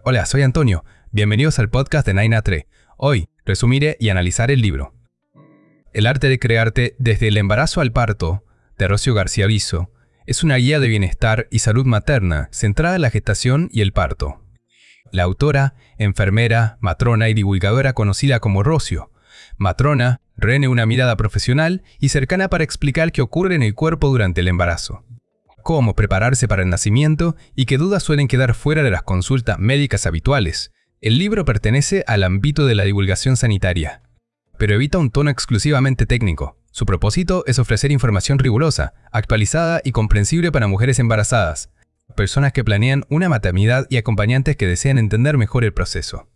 Hola, soy Antonio. Bienvenidos al podcast de Naina Tre. Hoy resumiré y analizaré el libro El arte de crearte desde el embarazo al parto, de Rocio García Viso. Es una guía de bienestar y salud materna centrada en la gestación y el parto. La autora, enfermera, matrona y divulgadora conocida como Rocio. Matrona, reúne una mirada profesional y cercana para explicar qué ocurre en el cuerpo durante el embarazo, cómo prepararse para el nacimiento y qué dudas suelen quedar fuera de las consultas médicas habituales. El libro pertenece al ámbito de la divulgación sanitaria, pero evita un tono exclusivamente técnico. Su propósito es ofrecer información rigurosa, actualizada y comprensible para mujeres embarazadas, personas que planean una maternidad y acompañantes que desean entender mejor el proceso.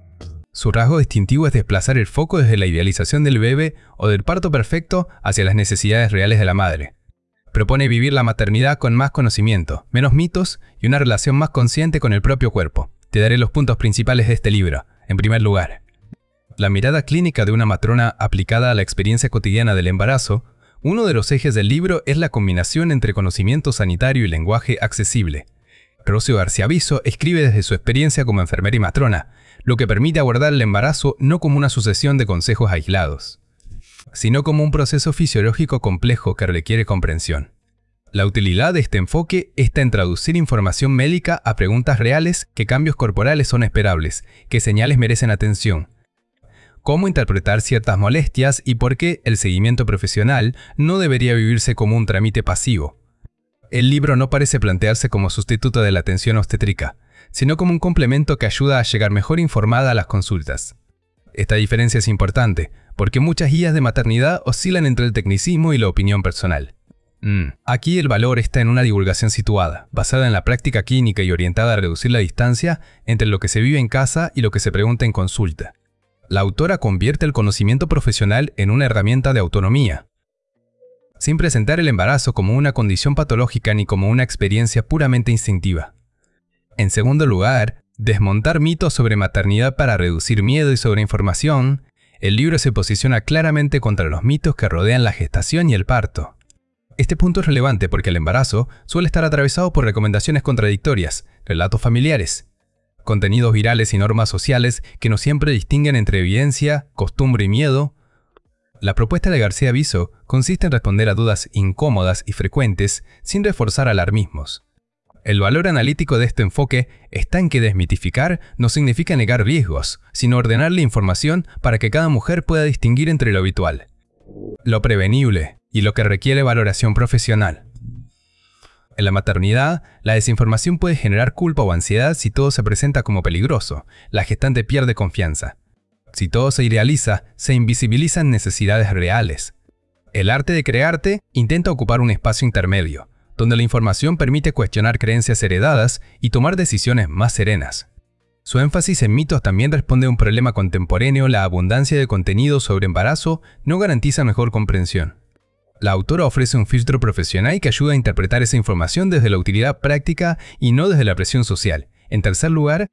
Su rasgo distintivo es desplazar el foco desde la idealización del bebé o del parto perfecto hacia las necesidades reales de la madre. Propone vivir la maternidad con más conocimiento, menos mitos y una relación más consciente con el propio cuerpo. Te daré los puntos principales de este libro. En primer lugar, la mirada clínica de una matrona aplicada a la experiencia cotidiana del embarazo. Uno de los ejes del libro es la combinación entre conocimiento sanitario y lenguaje accesible. Rocio García Viso escribe desde su experiencia como enfermera y matrona, lo que permite abordar el embarazo no como una sucesión de consejos aislados, sino como un proceso fisiológico complejo que requiere comprensión. La utilidad de este enfoque está en traducir información médica a preguntas reales: qué cambios corporales son esperables, qué señales merecen atención, cómo interpretar ciertas molestias y por qué el seguimiento profesional no debería vivirse como un trámite pasivo. El libro no parece plantearse como sustituto de la atención obstétrica, sino como un complemento que ayuda a llegar mejor informada a las consultas. Esta diferencia es importante, porque muchas guías de maternidad oscilan entre el tecnicismo y la opinión personal. Aquí el valor está en una divulgación situada, basada en la práctica clínica y orientada a reducir la distancia entre lo que se vive en casa y lo que se pregunta en consulta. La autora convierte el conocimiento profesional en una herramienta de autonomía, sin presentar el embarazo como una condición patológica ni como una experiencia puramente instintiva. En segundo lugar, desmontar mitos sobre maternidad para reducir miedo y sobreinformación. El libro se posiciona claramente contra los mitos que rodean la gestación y el parto. Este punto es relevante porque el embarazo suele estar atravesado por recomendaciones contradictorias, relatos familiares, contenidos virales y normas sociales que no siempre distinguen entre evidencia, costumbre y miedo. La propuesta de García Viso consiste en responder a dudas incómodas y frecuentes sin reforzar alarmismos. El valor analítico de este enfoque está en que desmitificar no significa negar riesgos, sino ordenar la información para que cada mujer pueda distinguir entre lo habitual, lo prevenible y lo que requiere valoración profesional. En la maternidad, la desinformación puede generar culpa o ansiedad si todo se presenta como peligroso. La gestante pierde confianza. Si todo se idealiza, se invisibilizan necesidades reales. El arte de crearte intenta ocupar un espacio intermedio, donde la información permite cuestionar creencias heredadas y tomar decisiones más serenas. Su énfasis en mitos también responde a un problema contemporáneo: la abundancia de contenido sobre embarazo no garantiza mejor comprensión. La autora ofrece un filtro profesional que ayuda a interpretar esa información desde la utilidad práctica y no desde la presión social. En tercer lugar,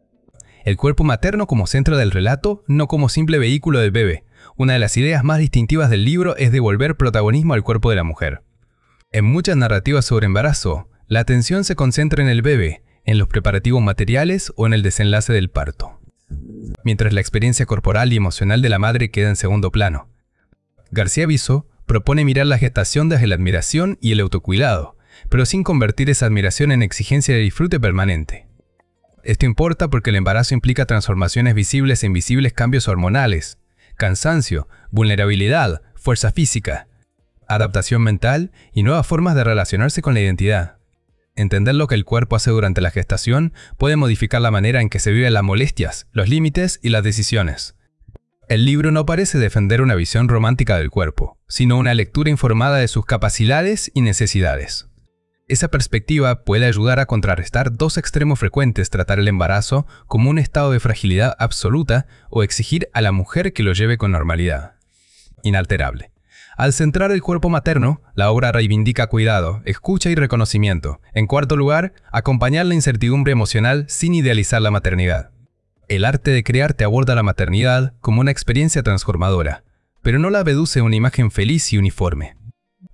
el cuerpo materno como centro del relato, no como simple vehículo del bebé. Una de las ideas más distintivas del libro es devolver protagonismo al cuerpo de la mujer. En muchas narrativas sobre embarazo, la atención se concentra en el bebé, en los preparativos materiales o en el desenlace del parto, mientras la experiencia corporal y emocional de la madre queda en segundo plano. García Viso propone mirar la gestación desde la admiración y el autocuidado, pero sin convertir esa admiración en exigencia de disfrute permanente. Esto importa porque el embarazo implica transformaciones visibles e invisibles, cambios hormonales, cansancio, vulnerabilidad, fuerza física, adaptación mental y nuevas formas de relacionarse con la identidad. Entender lo que el cuerpo hace durante la gestación puede modificar la manera en que se viven las molestias, los límites y las decisiones. El libro no parece defender una visión romántica del cuerpo, sino una lectura informada de sus capacidades y necesidades. Esa perspectiva puede ayudar a contrarrestar dos extremos frecuentes: tratar el embarazo como un estado de fragilidad absoluta o exigir a la mujer que lo lleve con normalidad inalterable. Al centrar el cuerpo materno, la obra reivindica cuidado, escucha y reconocimiento. En cuarto lugar, acompañar la incertidumbre emocional sin idealizar la maternidad. El arte de crearte aborda la maternidad como una experiencia transformadora, pero no la reduce a una imagen feliz y uniforme.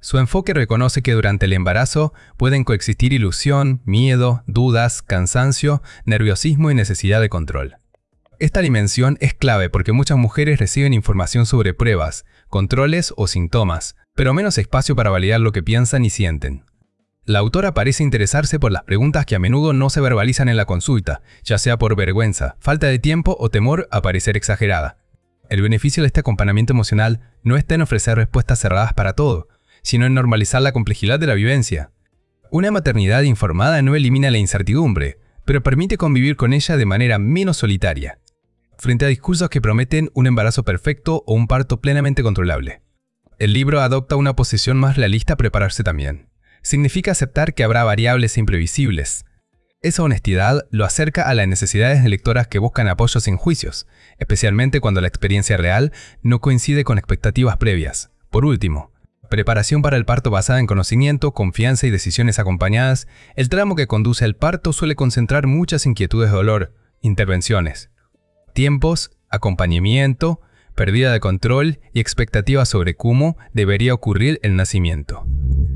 Su enfoque reconoce que durante el embarazo pueden coexistir ilusión, miedo, dudas, cansancio, nerviosismo y necesidad de control. Esta dimensión es clave porque muchas mujeres reciben información sobre pruebas, controles o síntomas, pero menos espacio para validar lo que piensan y sienten. La autora parece interesarse por las preguntas que a menudo no se verbalizan en la consulta, ya sea por vergüenza, falta de tiempo o temor a parecer exagerada. El beneficio de este acompañamiento emocional no está en ofrecer respuestas cerradas para todo, sino en normalizar la complejidad de la vivencia. Una maternidad informada no elimina la incertidumbre, pero permite convivir con ella de manera menos solitaria, frente a discursos que prometen un embarazo perfecto o un parto plenamente controlable. El libro adopta una posición más realista a prepararse también. Significa aceptar que habrá variables imprevisibles. Esa honestidad lo acerca a las necesidades de lectoras que buscan apoyo sin juicios, especialmente cuando la experiencia real no coincide con expectativas previas. Por último, preparación para el parto basada en conocimiento, confianza y decisiones acompañadas. El tramo que conduce al parto suele concentrar muchas inquietudes de dolor, intervenciones, tiempos, acompañamiento, pérdida de control y expectativas sobre cómo debería ocurrir el nacimiento.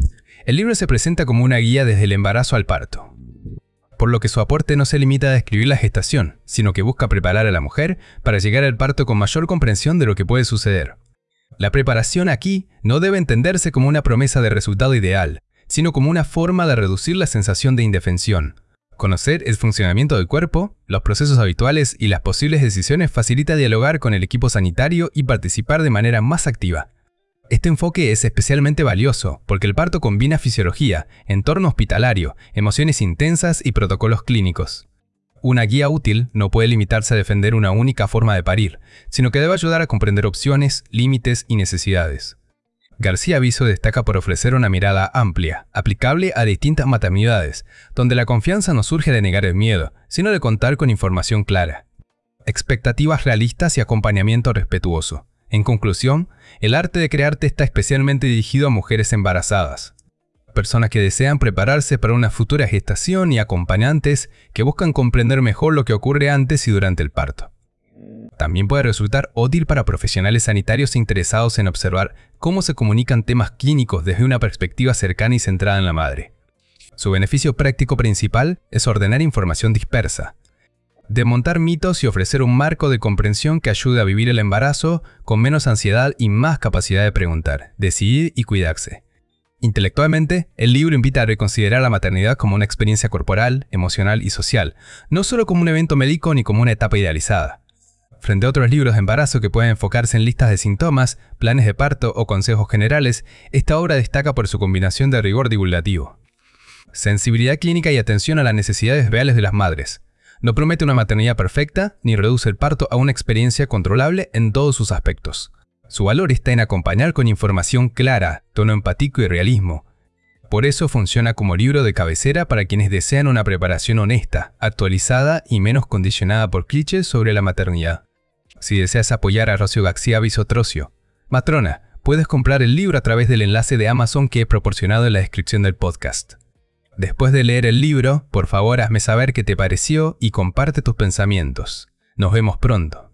El libro se presenta como una guía desde el embarazo al parto, por lo que su aporte no se limita a describir la gestación, sino que busca preparar a la mujer para llegar al parto con mayor comprensión de lo que puede suceder. La preparación aquí no debe entenderse como una promesa de resultado ideal, sino como una forma de reducir la sensación de indefensión. Conocer el funcionamiento del cuerpo, los procesos habituales y las posibles decisiones facilita dialogar con el equipo sanitario y participar de manera más activa. Este enfoque es especialmente valioso porque el parto combina fisiología, entorno hospitalario, emociones intensas y protocolos clínicos. Una guía útil no puede limitarse a defender una única forma de parir, sino que debe ayudar a comprender opciones, límites y necesidades. García Viso destaca por ofrecer una mirada amplia, aplicable a distintas maternidades, donde la confianza no surge de negar el miedo, sino de contar con información clara, expectativas realistas y acompañamiento respetuoso. En conclusión, el arte de crearte está especialmente dirigido a mujeres embarazadas, personas que desean prepararse para una futura gestación y acompañantes que buscan comprender mejor lo que ocurre antes y durante el parto. También puede resultar útil para profesionales sanitarios interesados en observar cómo se comunican temas clínicos desde una perspectiva cercana y centrada en la madre. Su beneficio práctico principal es ordenar información dispersa, desmontar mitos y ofrecer un marco de comprensión que ayude a vivir el embarazo con menos ansiedad y más capacidad de preguntar, decidir y cuidarse. Intelectualmente, el libro invita a reconsiderar la maternidad como una experiencia corporal, emocional y social, no solo como un evento médico ni como una etapa idealizada. Frente a otros libros de embarazo que pueden enfocarse en listas de síntomas, planes de parto o consejos generales, esta obra destaca por su combinación de rigor divulgativo, sensibilidad clínica y atención a las necesidades reales de las madres. No promete una maternidad perfecta ni reduce el parto a una experiencia controlable en todos sus aspectos. Su valor está en acompañar con información clara, tono empático y realismo. Por eso funciona como libro de cabecera para quienes desean una preparación honesta, actualizada y menos condicionada por clichés sobre la maternidad. Si deseas apoyar a Rocío García Viso Trocio, matrona, puedes comprar el libro a través del enlace de Amazon que he proporcionado en la descripción del podcast. Después de leer el libro, por favor hazme saber qué te pareció y comparte tus pensamientos. Nos vemos pronto.